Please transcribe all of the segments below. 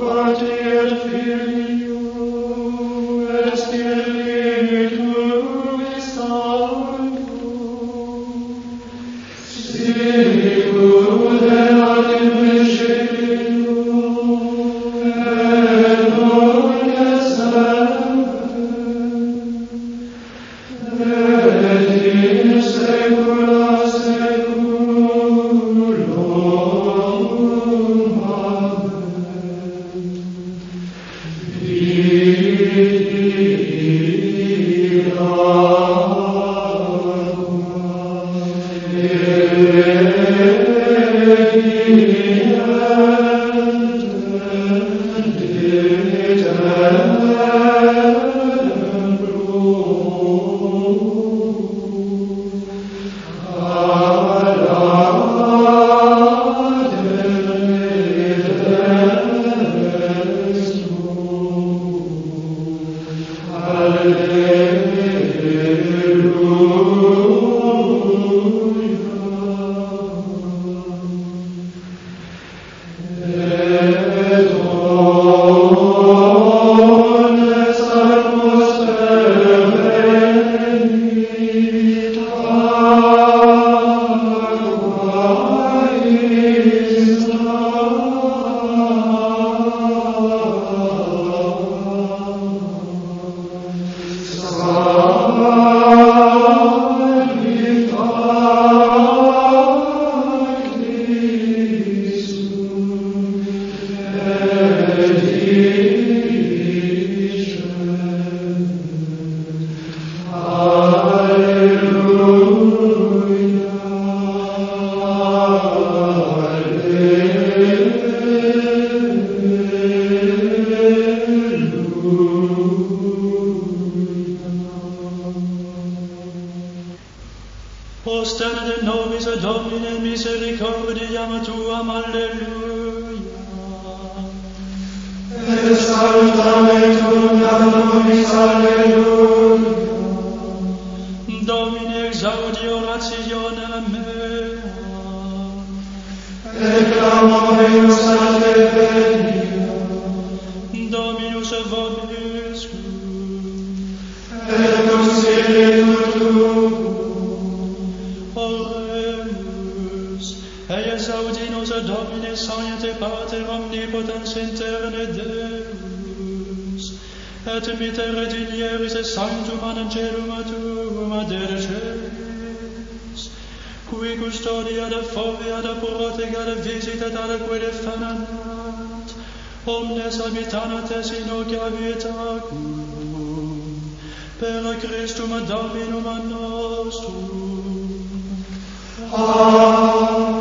Ostende nobis Domine misericordiam tuam, alleluia. Et salutamentum nobis, alleluia. Domine exaudi orationem mea. Et clamoremus a te venia. Dominus vobiscum. Et consiglio tuum. Oremus, eius audinos Domine Sancte Pater omnipotens interne Deus, et mittere digneris sanctum angelum tuum adere celis, qui custodia de fovea de protega de visitet alique defenat, omnes habitanates in ocia vitacum, per Christum Dominum nostrum. Amen.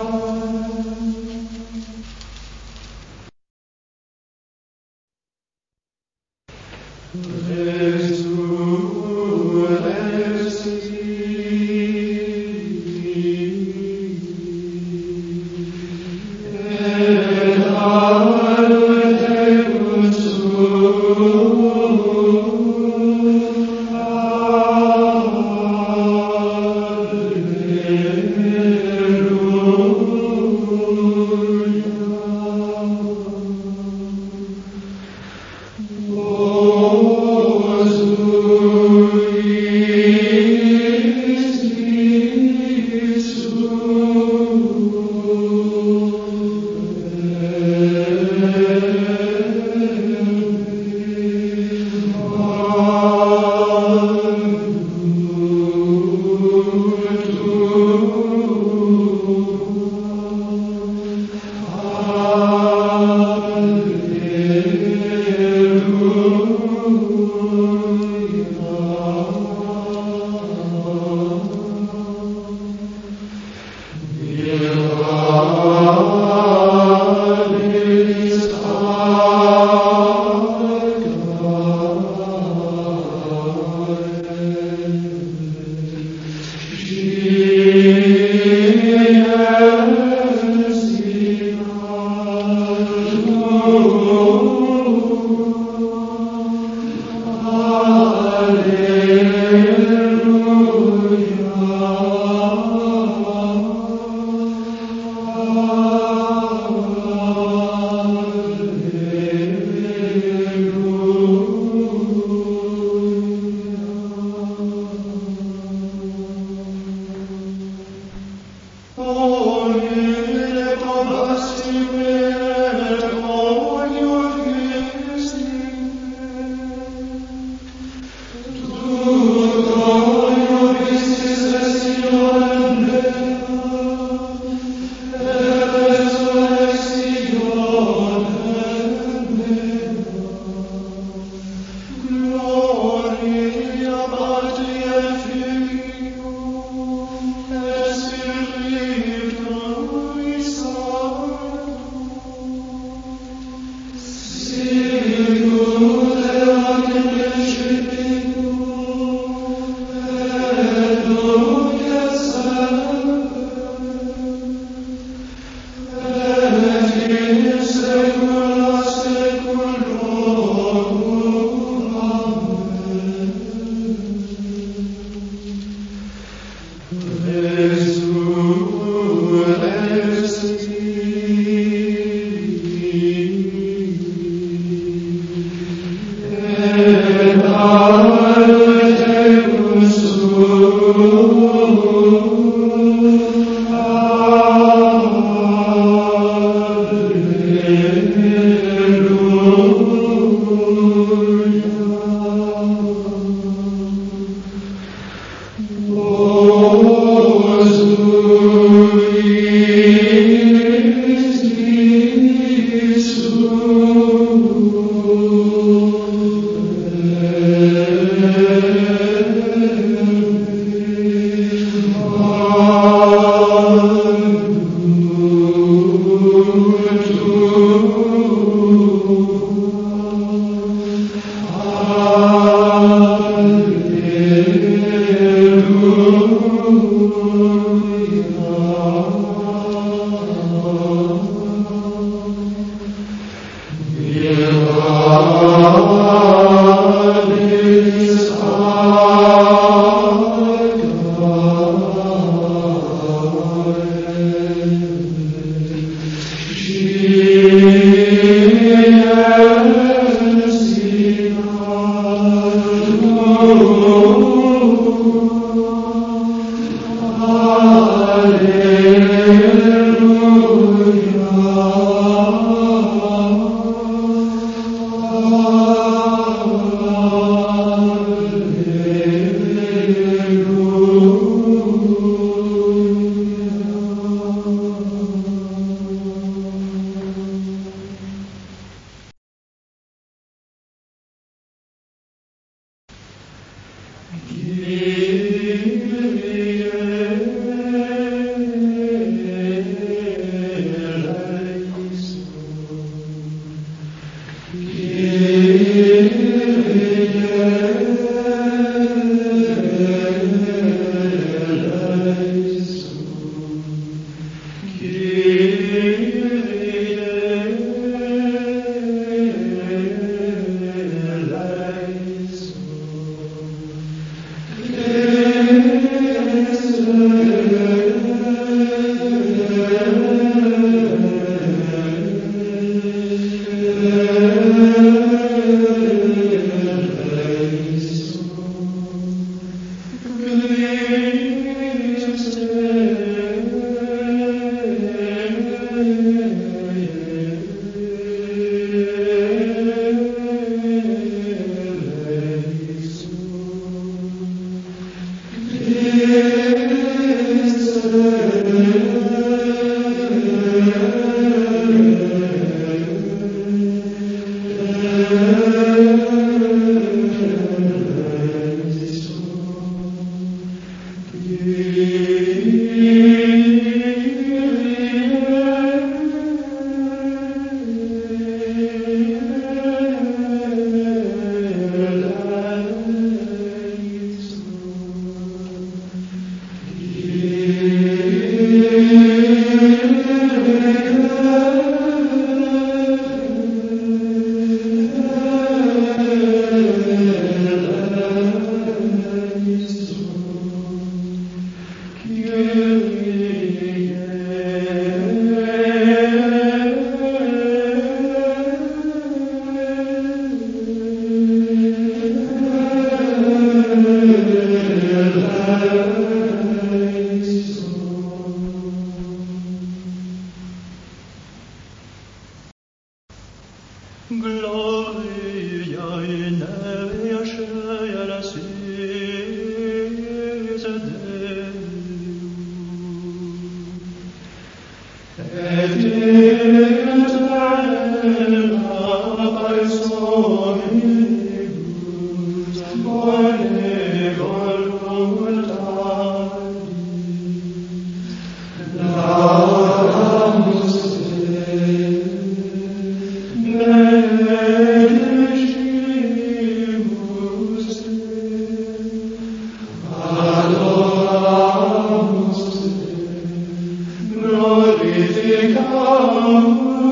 Glorificam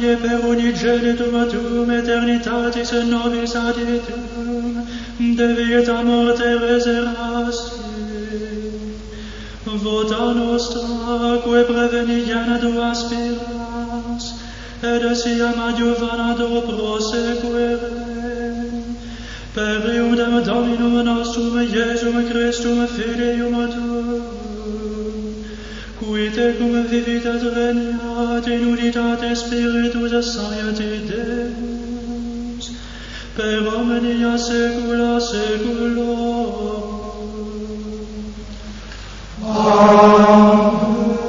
Dei per unigenitum tuum eternitatis nobis adietum, de vita morte reserasti. Vota nostra, que preveniana tu aspiras, et siam adjuvanado prosequere. Per iudem Dominum nostrum Iesum Christum Fideum tuum, qui tecum vivit et regnat in unitate Spiritus Sancti Deus, per omnia saecula saeculorum. Amen.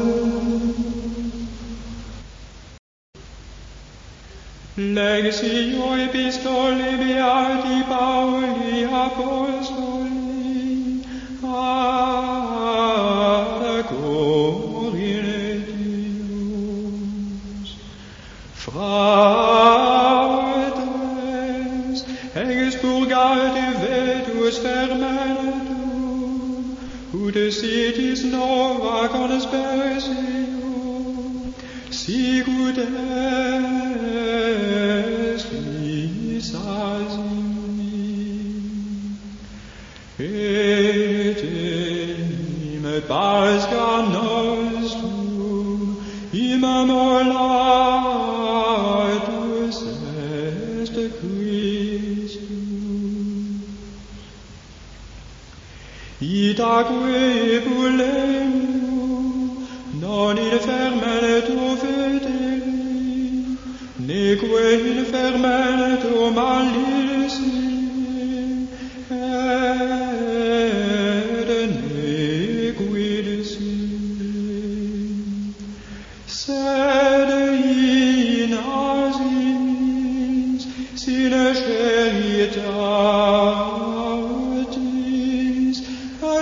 Lectio Epistoli Beati Pauli Apostoli ad Corinthians. Fratres, expurgate vetus fermentum, ut sitis nova conspersio, sicut espis asimi, et in Pascham nostrum immolatus est Christus. Itaque ebullium non in fermento fideli, neque in fermento malici, et nequidisi, sed in asimis sine charitatis et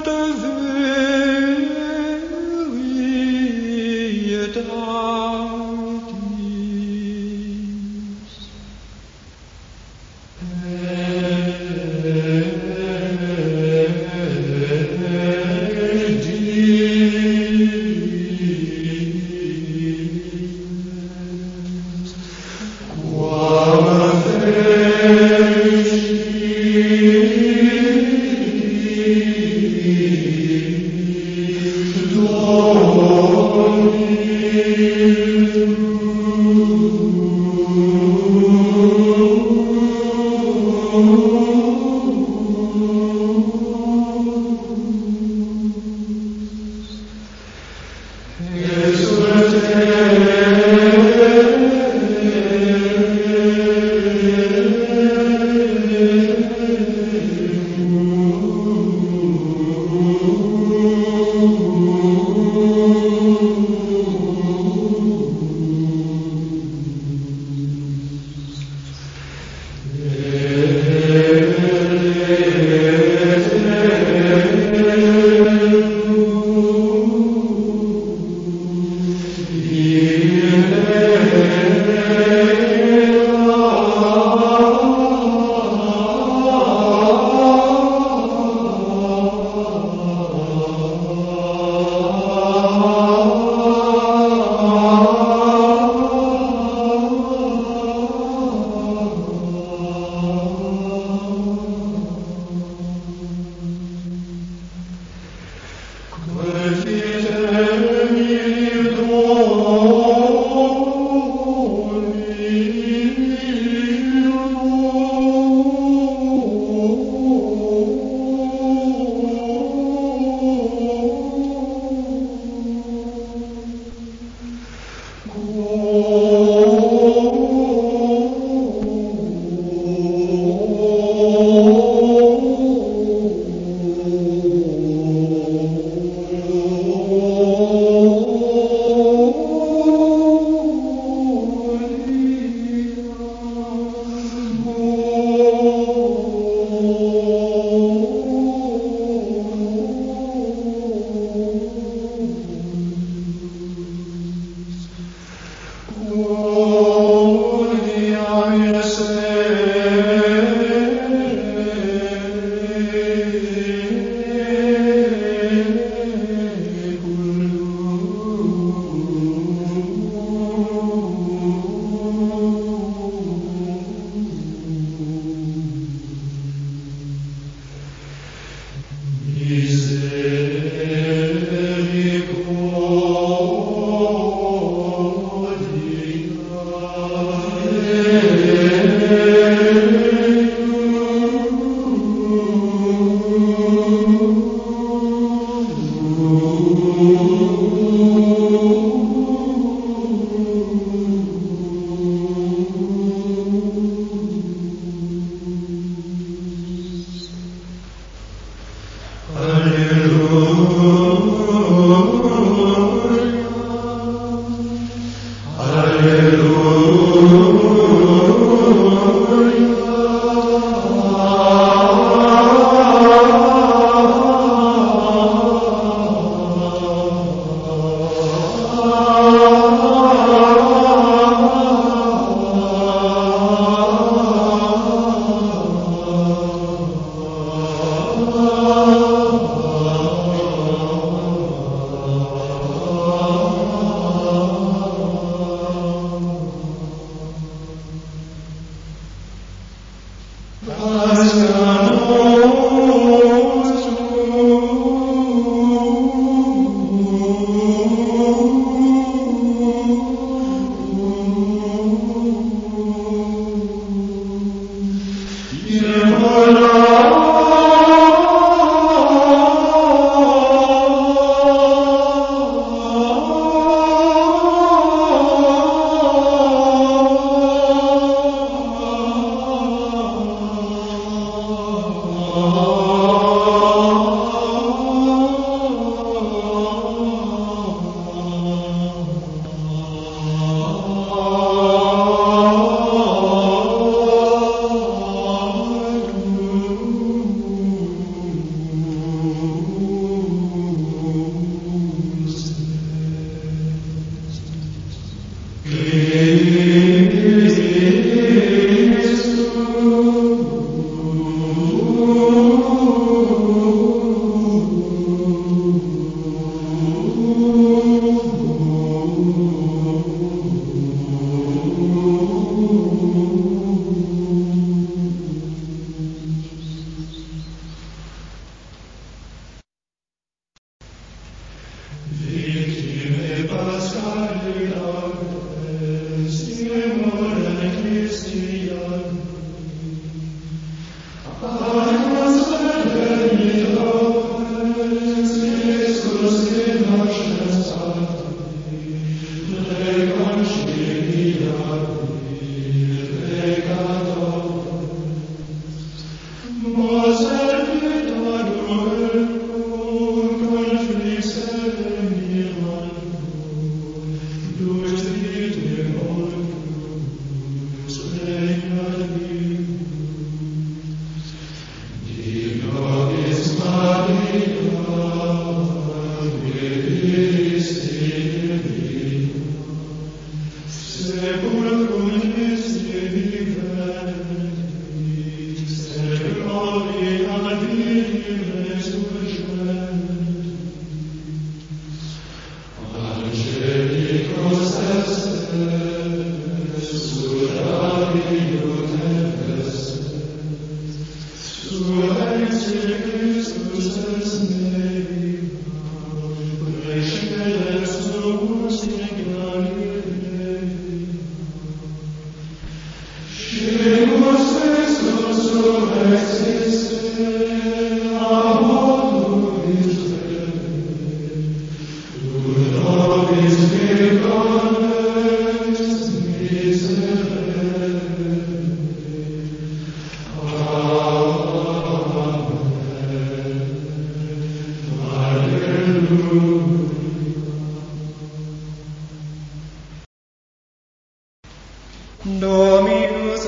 Dominus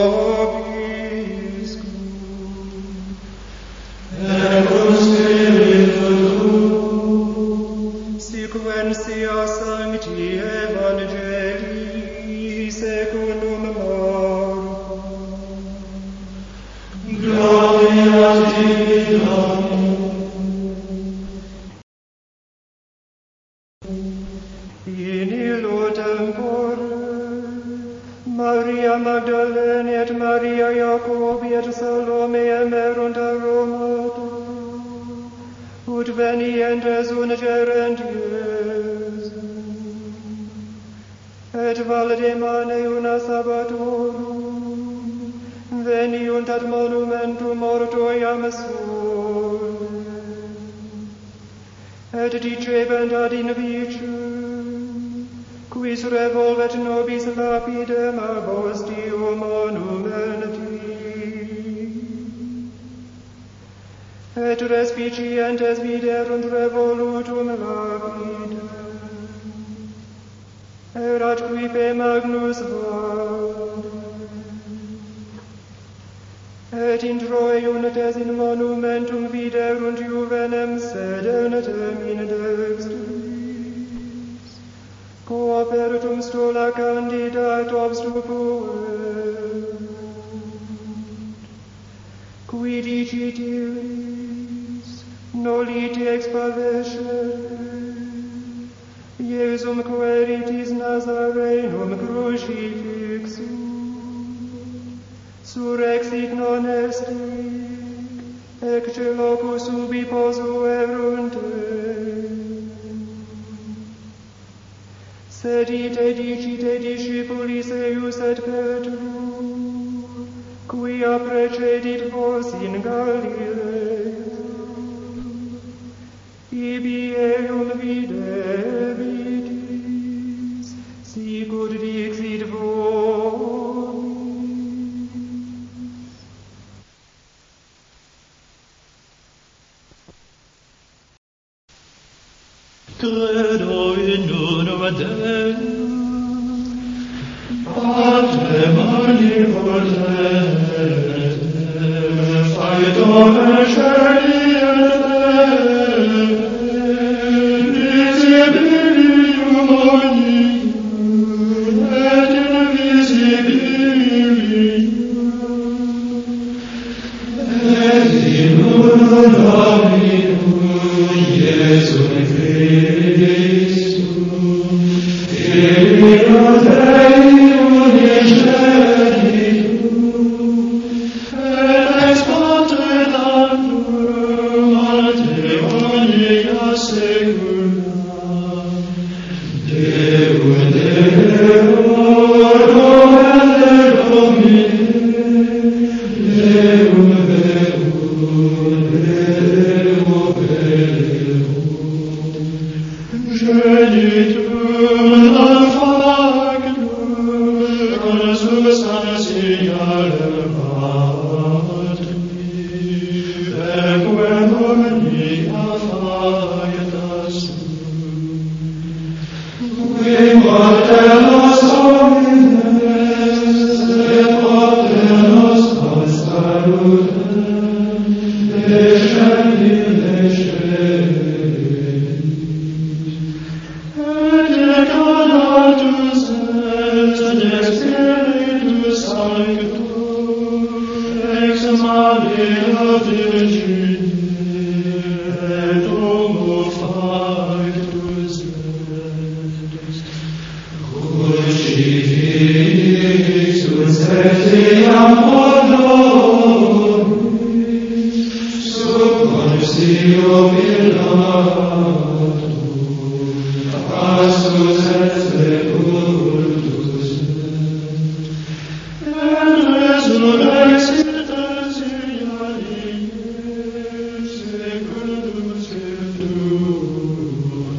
vobiscum. Et cum spiritu tuo. Sequentia Sancti Evangelii secundum Marco. Gloria a Tibi, Dominus. In illo tempore, Maria Magdalene et Maria Jacobi et Salome emerunt a Roma, ut venientes ungerent Iesum, et valdemane una sabbatorum, veniunt ad monumentum mortui Amsule, et dicebant ad invicem, quis revolvet nobis lapidem ab ostium monumenti. et respicientes viderunt revolutum lapidem, erat quipe magnus valde, et intro unites in monumentum viderunt juvenem sedentem in dextris, coapertum stola candidat obstupuent, qui dicit illis, nolite expavescere, Iesum queritis Nazarenum crucifixum, surrexit non estic, ecce locus ubi posuerunte. Sed ite dicite discipulis eius et Petrum, quia precedit vos in Galilea, ibi eum videbitis, sicut dixit vobis. Credo in unum Deum, Patrem omnipotens, Faetum et visibilium omnium et invisibilium, et in unum Dominum Iesum Christum, Filio Dei unigenitum, et ex Pater Naturam ante omnia saecula, Deum Deorum et Domine, Deum Genitum non factum, conasum sanasialem Patri, equem omnia faetas qui mortellos homines, et mortellos ad salutem, descendi, Decanatus et Spiritus Sanctus, ex Maria Virgine, et homo factus est. Crucifixus etiam Dominus, sub conscio Pilatum, passus et sepultus et resurrexit tertia die secundum sepultum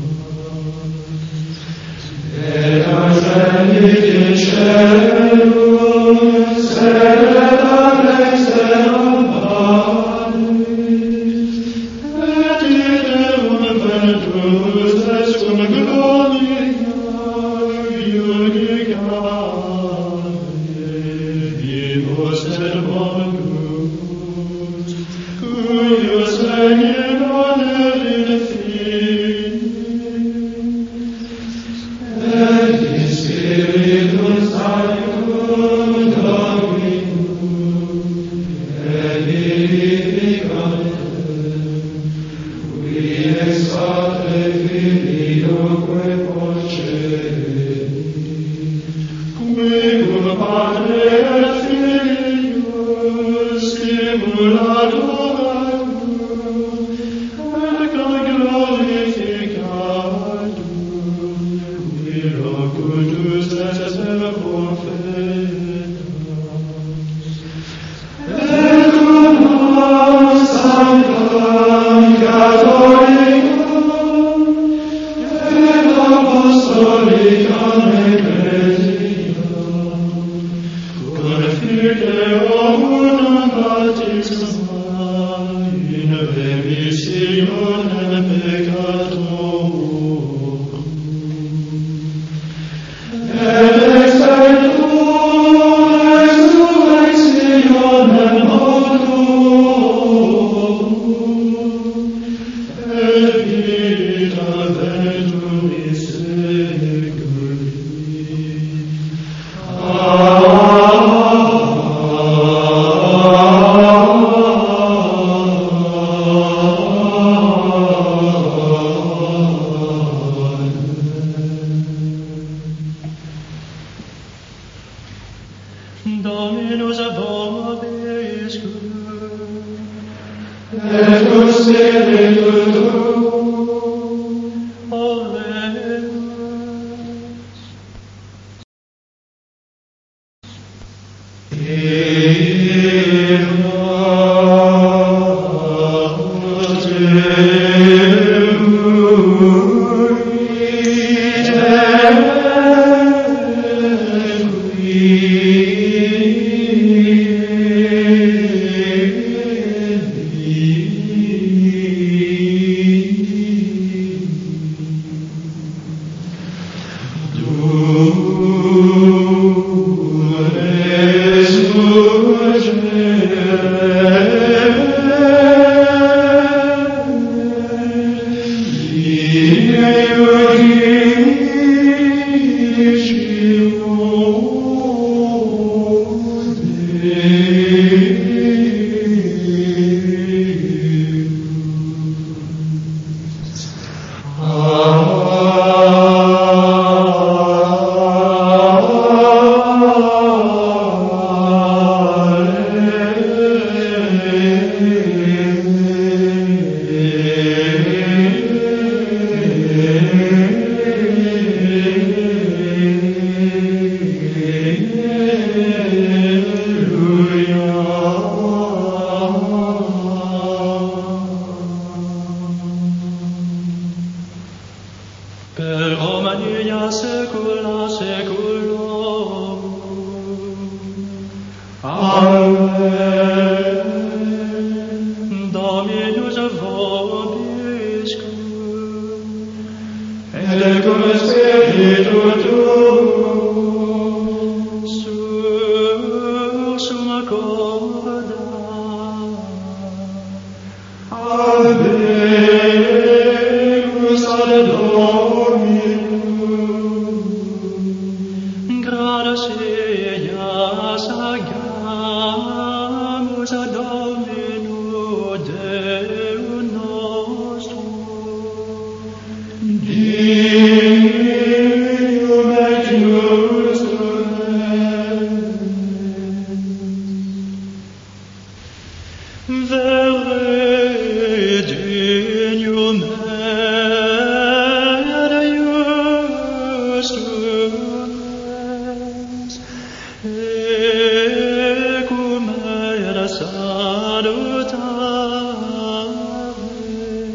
et ascendit in caelum sedet ad exterum Patris et ideum ventus est cum gloria iudicae vivos et mortuos, cuius regnum non in fine, et in Spiritus Sanctum Dominum et vivificantem, qui ex Patre Filioque procedit, qui cum Patre et Filius stimulator et glorificatum, qui locutus et profetas, et cum sanctam Catholicum et Dominus vobiscum. Et cum spiritu tuum. Oremus. Per omnia saecula saeculorum. Amen. Dominus vobiscum. Et cum spiritu tuum. Sursum corda. Habemus ad Dominum. Gradas eias agamus ad Dominu Deum nostrum. Dignum et nostrum Vere dignum et justum est, ecum et salutare.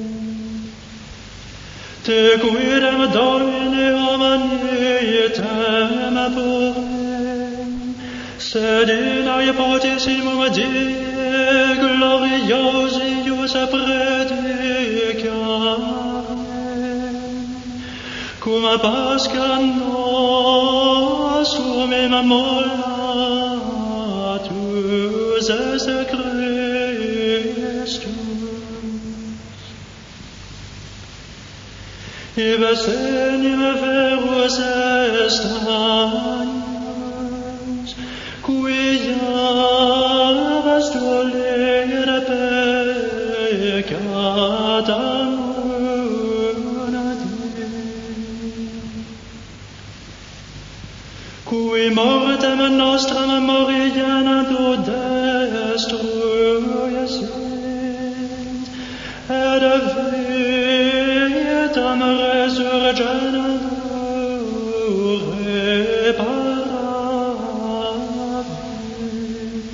Te quidem Domine omnitem porem, sed in hypotisimum Dei gloriosius predicarem, cum Pascha nostrum immolatus est Christus. Ibe senim verus est agnus, quia tolere peccata qui mortem nostram morienado destruiesint, et vitam resurgenado reparavit.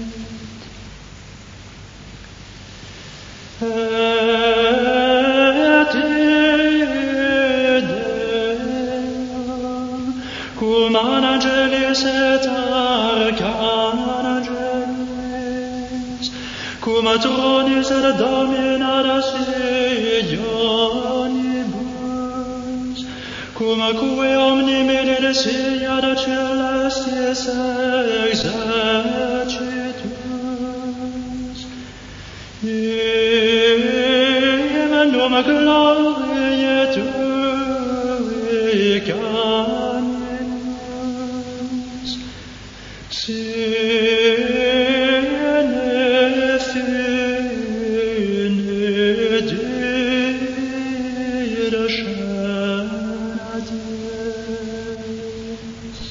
Et idem, cum angelis et archangelis, cum tronis et dominadas Ionibus, cum que omni medicina celestis exercitus, in glorie tue canimus, sine fine dira shaddis.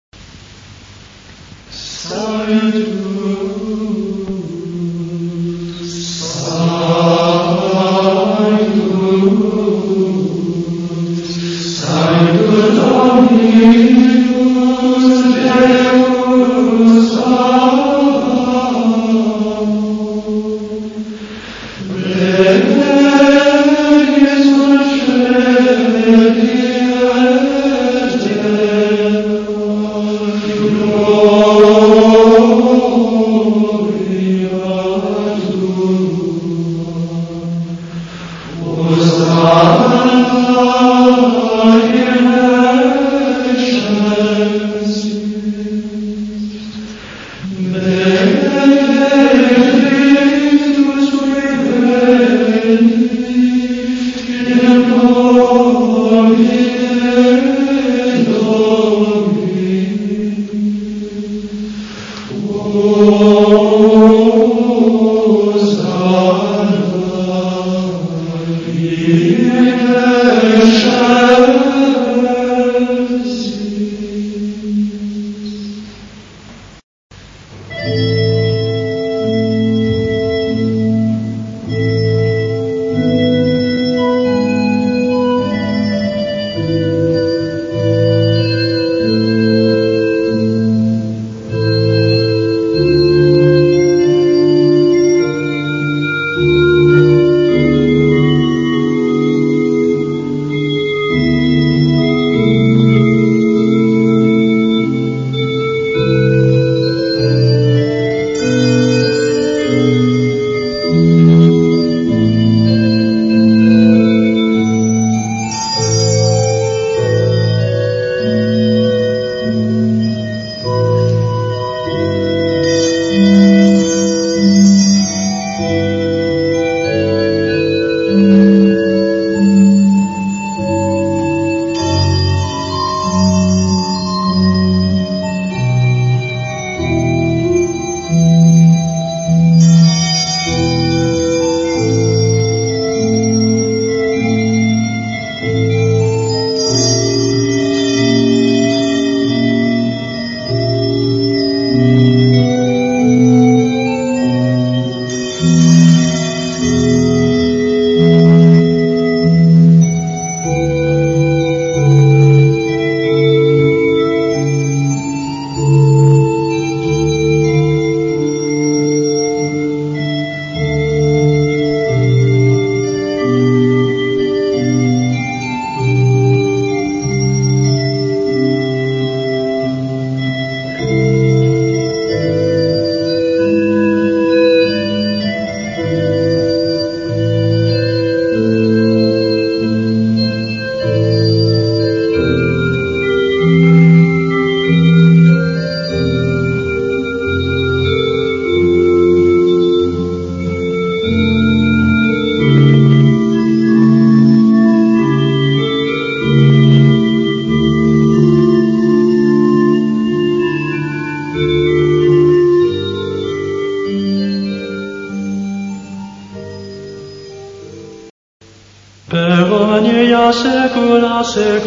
omnia saecula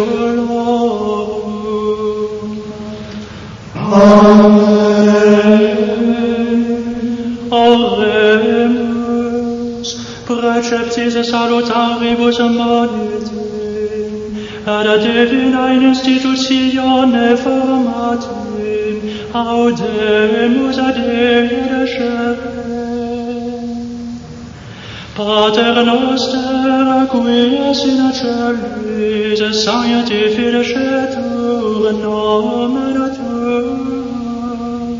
saeculorum. Amen. Oremus, preceptis et salutaribus admonitim, ad divina institutione formatim, audemus ad edescere. Pater noster, qui es in celis, sanctificetur nomen tuum.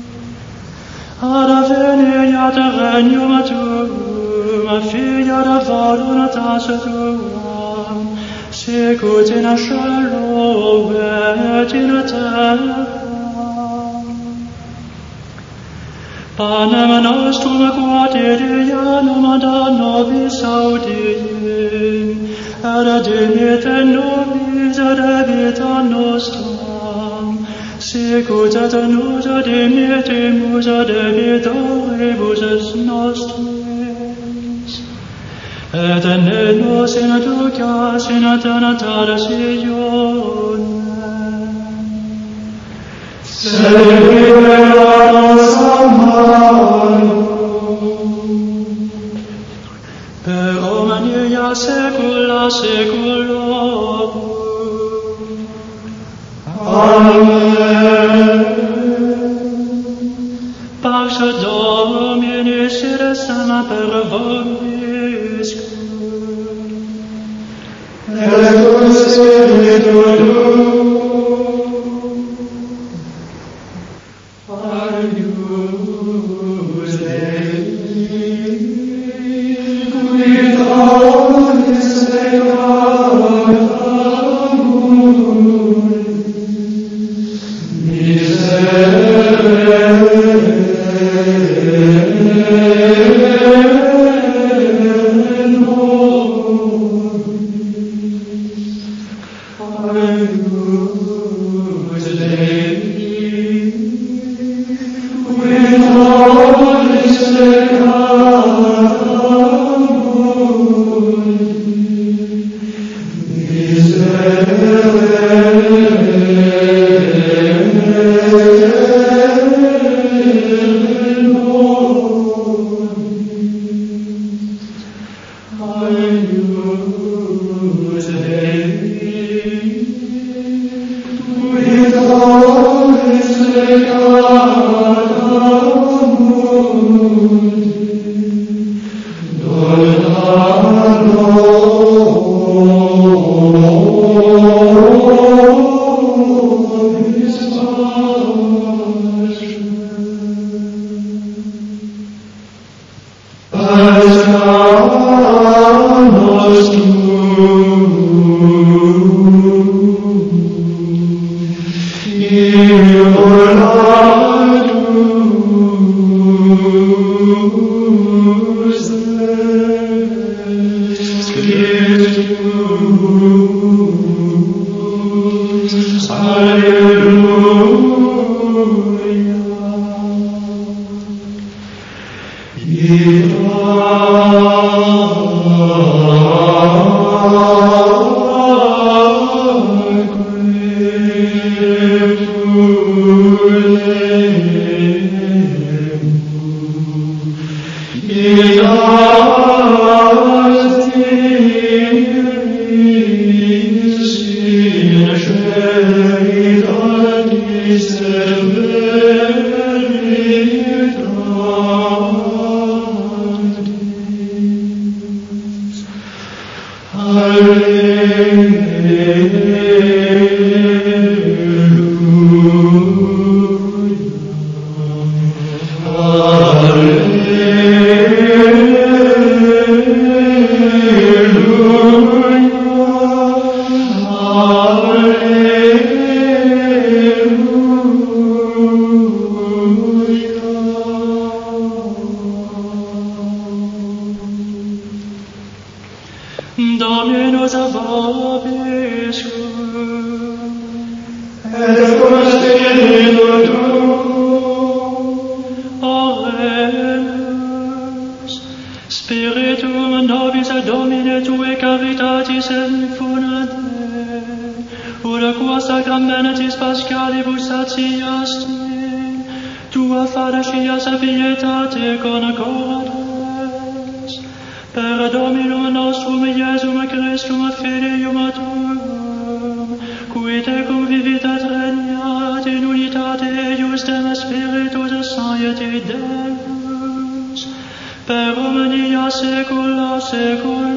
Adveniat regnum tuum, fiat voluntas tuam, sicut in cielo et in terra. Panem nostrum quotidianum da nobis audie, ademit et nobis adebita nostram, sicut et nos ademitimus adebitoribus et nostris, et ne nos inducas in tentationem, sed libera nos a malo. Per omnia saecula saeculorum. Amen. Pax Domini sit semper vobiscum. Et cum spiritu tuo. Agnus Dei, qui tollis peccatum Dominus vobiscum. Et cum spiritu tuo. Oremus. Spiritum nobis ad Domine Tue caritatis infunade, ut qua sacramentis Paschalibus satiasti, Tua facias pietate concordes, per Dominum nostrum Iesum Christum Filium Tuum, qui tecum vivit et regnat in unitate eiusdem Spiritus Sancti Deus, per omnia saecula saeculorum.